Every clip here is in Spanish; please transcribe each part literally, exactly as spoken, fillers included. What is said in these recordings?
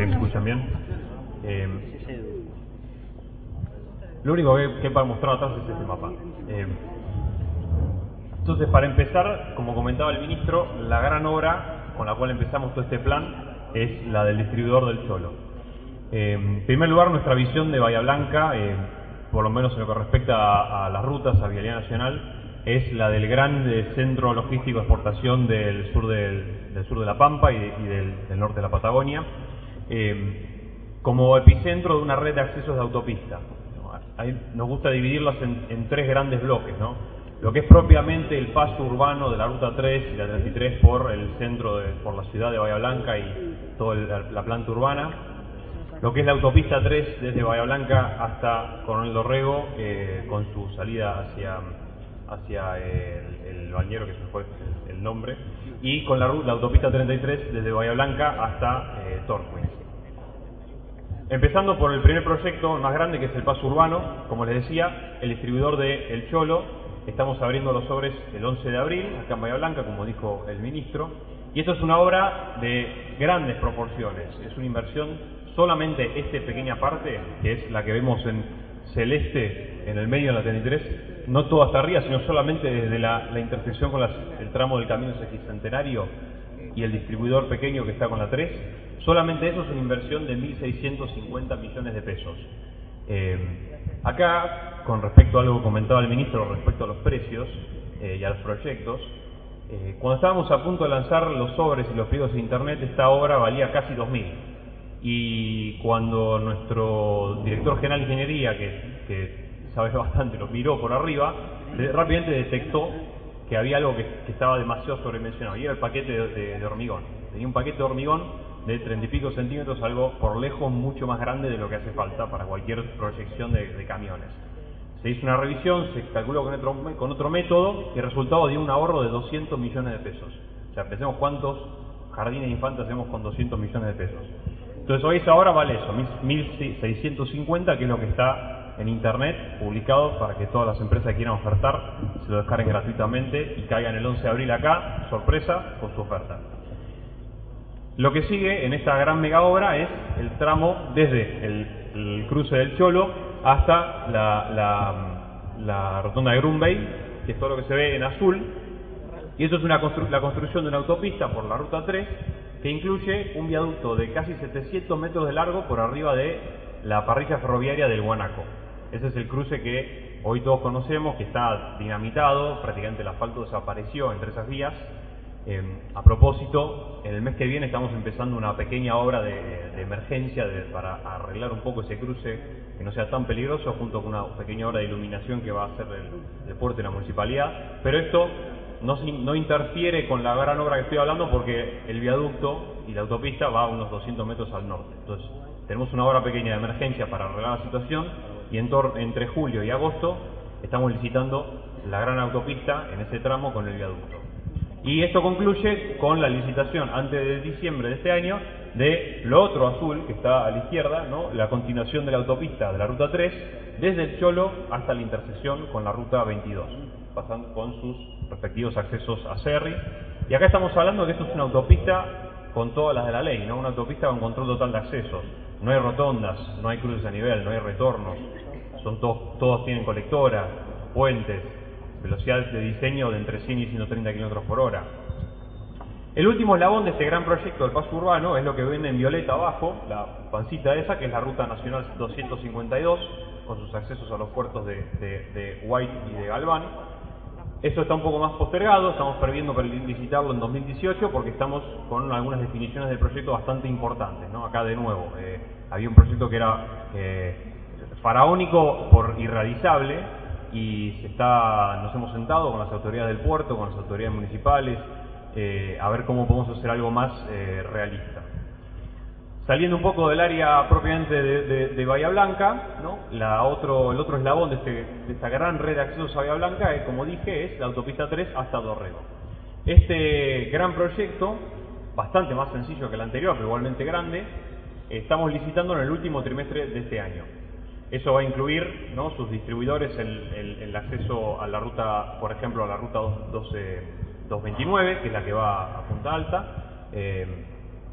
¿Se me escuchan bien? Eh, lo único que, que para mostrar atrás es este mapa. Eh, entonces, para empezar, como comentaba el ministro, la gran obra con la cual empezamos todo este plan es la del distribuidor del Cholo. Eh, en primer lugar, nuestra visión de Bahía Blanca, eh, por lo menos en lo que respecta a, a las rutas, a Vialidad Nacional, es la del gran eh, centro logístico de exportación del sur del, del sur de la Pampa y, de, y del, del norte de la Patagonia, eh, como epicentro de una red de accesos de autopista. Ahí nos gusta dividirlas en, en tres grandes bloques, ¿no? Lo que es propiamente el paso urbano de la Ruta tres y la treinta y tres por el centro, de, por la ciudad de Bahía Blanca y toda la, la planta urbana. Lo que es la autopista tres desde Bahía Blanca hasta Coronel Dorrego, eh, con su salida hacia, hacia el, el bañero, que se me fue el, el nombre, y con la, la autopista treinta y tres desde Bahía Blanca hasta eh, Torquay. Empezando por el primer proyecto más grande, que es el paso urbano, como les decía, el distribuidor de El Cholo. Estamos abriendo los sobres el once de abril, acá en Bahía Blanca, como dijo el ministro. Y esto es una obra de grandes proporciones. Es una inversión, solamente esta pequeña parte, que es la que vemos en celeste, en el medio de la treinta y tres, no todo hasta arriba, sino solamente desde la, la intersección con las, el tramo del Camino Sesquicentenario y el distribuidor pequeño que está con la tres. Solamente eso es una inversión de mil seiscientos cincuenta millones de pesos. Eh, acá, con respecto a algo que comentaba el ministro respecto a los precios eh, y a los proyectos, eh, cuando estábamos a punto de lanzar los sobres y los pliegos de internet, esta obra valía casi dos mil. Y cuando nuestro director general de ingeniería, que, que sabe bastante, lo miró por arriba, de, rápidamente detectó que había algo que, que estaba demasiado sobredimensionado, y era el paquete de, de, de hormigón. Tenía un paquete de hormigón de treinta y pico centímetros, algo por lejos mucho más grande de lo que hace falta para cualquier proyección de, de camiones. Se hizo una revisión, se calculó con otro, con otro método, y el resultado dio un ahorro de doscientos millones de pesos. O sea, pensemos cuántos jardines de infantes hacemos con doscientos millones de pesos. Entonces hoy esa obra vale eso, mil seiscientos cincuenta, que es lo que está en internet publicado para que todas las empresas que quieran ofertar se lo descarguen gratuitamente y caigan el once de abril acá, sorpresa, con su oferta. Lo que sigue en esta gran mega obra es el tramo desde el, el cruce del Cholo hasta la, la, la rotonda de Grunwald, que es todo lo que se ve en azul. Y esto es una constru la construcción de una autopista por la Ruta tres, que incluye un viaducto de casi setecientos metros de largo por arriba de la parrilla ferroviaria del Guanaco. Ese es el cruce que hoy todos conocemos, que está dinamitado, prácticamente el asfalto desapareció entre esas vías. Eh, a propósito, en el mes que viene estamos empezando una pequeña obra de, de emergencia de, para arreglar un poco ese cruce, que no sea tan peligroso, junto con una pequeña obra de iluminación que va a hacer el, el puerto y la municipalidad. Pero esto no, no interfiere con la gran obra que estoy hablando, porque el viaducto y la autopista va a unos doscientos metros al norte. Entonces tenemos una obra pequeña de emergencia para arreglar la situación, y en entre julio y agosto estamos licitando la gran autopista en ese tramo con el viaducto. Y esto concluye con la licitación antes de diciembre de este año de lo otro azul que está a la izquierda, ¿no? La continuación de la autopista de la Ruta tres desde el Cholo hasta la intersección con la Ruta veintidós, pasando con sus respectivos accesos a Cerri. Y acá estamos hablando de que esto es una autopista con todas las de la ley, ¿no? Una autopista con control total de accesos. No hay rotondas, no hay cruces a nivel, no hay retornos. Son todos, todos tienen colectora, puentes, velocidad de diseño de entre cien y ciento treinta kilómetros por hora. El último eslabón de este gran proyecto del paso urbano es lo que ven en violeta abajo, la pancita esa, que es la Ruta Nacional doscientos cincuenta y dos, con sus accesos a los puertos de, de, de White y de Galván. Eso está un poco más postergado, estamos previendo licitarlo en dos mil dieciocho, porque estamos con algunas definiciones del proyecto bastante importantes, ¿no? Acá de nuevo, eh, había un proyecto que era eh, faraónico por irrealizable, y se está, nos hemos sentado con las autoridades del puerto, con las autoridades municipales, eh, a ver cómo podemos hacer algo más eh, realista. Saliendo un poco del área propiamente de, de, de Bahía Blanca, ¿no? La otro, el otro eslabón de, este, de esta gran red de accesos a Bahía Blanca, eh, como dije, es la autopista tres hasta Dorrego. Este gran proyecto, bastante más sencillo que el anterior, pero igualmente grande, eh, estamos licitando en el último trimestre de este año. Eso va a incluir, ¿no?, sus distribuidores, el, el, el acceso a la ruta, por ejemplo, a la ruta doscientos veintinueve, que es la que va a Punta Alta, eh,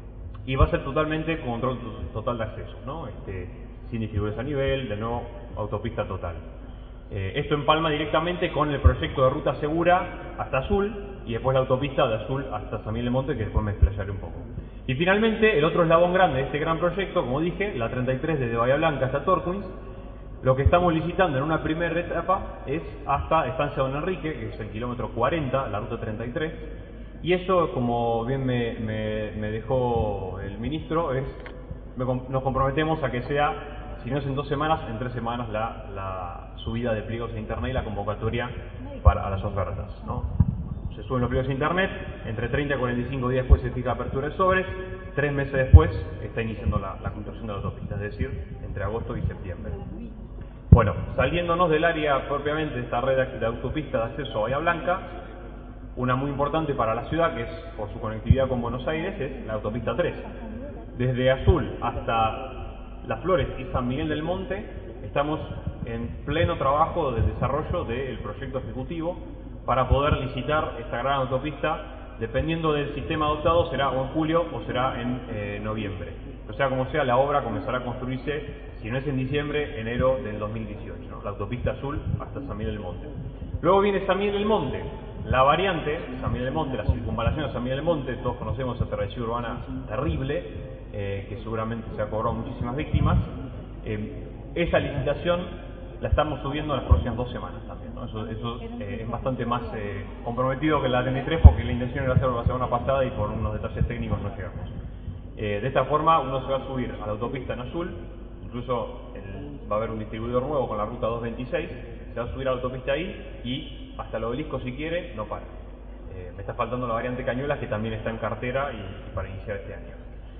y va a ser totalmente control total de acceso, ¿no? Este, sin distribuidores a nivel, de nuevo autopista total. Eh, esto empalma directamente con el proyecto de ruta segura hasta Azul y después la autopista de Azul hasta San Miguel del Monte, que después me explayaré un poco. Y finalmente, el otro eslabón grande de este gran proyecto, como dije, la treinta y tres desde Bahía Blanca hasta Torquins. Lo que estamos licitando en una primera etapa es hasta Estancia Don Enrique, que es el kilómetro cuarenta, la ruta treinta y tres. Y eso, como bien me, me, me dejó el ministro, es me, nos comprometemos a que sea, si no es en dos semanas, en tres semanas la, la subida de pliegos a internet y la convocatoria para a las ofertas, ¿no? Se suben los pliegos a internet, entre treinta y cuarenta y cinco días después se fija apertura de sobres, tres meses después está iniciando la, la construcción de la autopista, es decir, entre agosto y septiembre. Bueno, saliéndonos del área propiamente de esta red de autopista de acceso a Bahía Blanca, una muy importante para la ciudad, que es por su conectividad con Buenos Aires, es la autopista tres. Desde Azul hasta Las Flores y San Miguel del Monte estamos en pleno trabajo de desarrollo del proyecto ejecutivo para poder licitar esta gran autopista. Dependiendo del sistema adoptado, será o en julio o será en eh, noviembre. O sea, como sea, la obra comenzará a construirse, si no es en diciembre, enero del dos mil dieciocho, ¿no? La autopista Azul hasta San Miguel del Monte. Luego viene San Miguel del Monte, la variante San Miguel del Monte, la circunvalación de San Miguel del Monte. Todos conocemos esa travesía urbana terrible, eh, que seguramente se ha cobrado muchísimas víctimas. Eh, esa licitación la estamos subiendo en las próximas dos semanas también, ¿no? Eso, eso eh, es bastante más eh, comprometido que la treinta y tres, porque la intención era hacerlo la semana pasada y por unos detalles técnicos no llegamos. Eh, de esta forma uno se va a subir a la autopista en Azul, incluso el, va a haber un distribuidor nuevo con la ruta doscientos veintiséis, se va a subir a la autopista ahí y hasta el Obelisco, si quiere, no para. Eh, me está faltando la variante Cañuelas, que también está en cartera y, y para iniciar este año.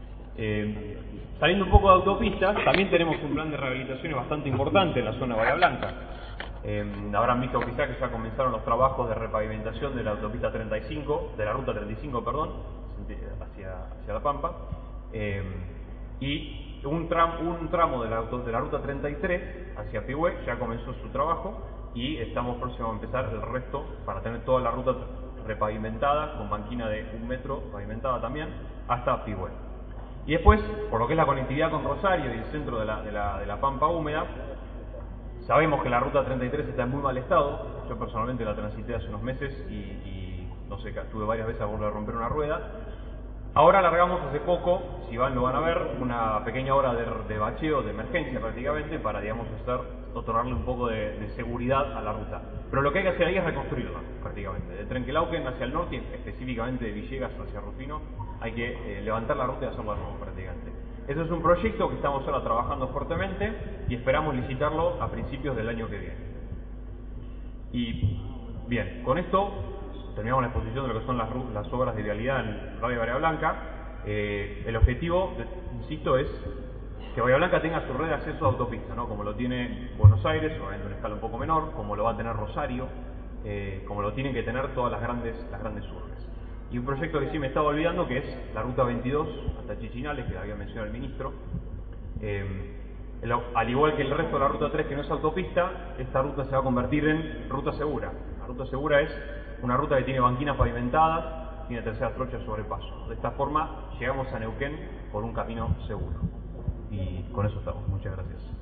Eh, saliendo un poco de autopistas, también tenemos un plan de rehabilitaciones bastante importante en la zona de Bahía Blanca. Eh, habrán visto quizá que ya comenzaron los trabajos de repavimentación de la autopista treinta y cinco, de la ruta treinta y cinco, perdón, hacia, hacia La Pampa. Eh, y un, tram, un tramo de la, auto, de la ruta treinta y tres hacia Pigüé ya comenzó su trabajo y estamos próximos a empezar el resto para tener toda la ruta repavimentada, con banquina de un metro pavimentada también, hasta Pigüé. Y después, por lo que es la conectividad con Rosario y el centro de la, de la, de la Pampa húmeda, sabemos que la ruta treinta y tres está en muy mal estado. Yo personalmente la transité hace unos meses y, y no sé, tuve varias veces a volver a romper una rueda. Ahora largamos hace poco, si van lo van a ver, una pequeña obra de, de bacheo, de emergencia prácticamente, para, digamos, hacer, otorgarle un poco de, de seguridad a la ruta. Pero lo que hay que hacer ahí es reconstruirla, prácticamente. De Trenquelauquen hacia el norte, específicamente de Villegas hacia Rufino, hay que eh, levantar la ruta y hacerla nueva, prácticamente. Ese es un proyecto que estamos ahora trabajando fuertemente y esperamos licitarlo a principios del año que viene. Y, bien, con esto terminamos la exposición de lo que son las, las obras de vialidad en Radio Bahía Blanca. Eh, el objetivo, de, insisto, es que Bahía Blanca tenga su red de acceso a autopista, ¿no? Como lo tiene Buenos Aires, obviamente en una escala un poco menor, como lo va a tener Rosario, eh, como lo tienen que tener todas las grandes, las grandes urbes. Y un proyecto que sí me estaba olvidando, que es la ruta veintidós hasta Chichinales, que la había mencionado el ministro. Eh, el, al igual que el resto de la ruta tres, que no es autopista, esta ruta se va a convertir en ruta segura. La ruta segura es una ruta que tiene banquinas pavimentadas, tiene terceras trochas sobre paso. De esta forma llegamos a Neuquén por un camino seguro. Y con eso estamos. Muchas gracias.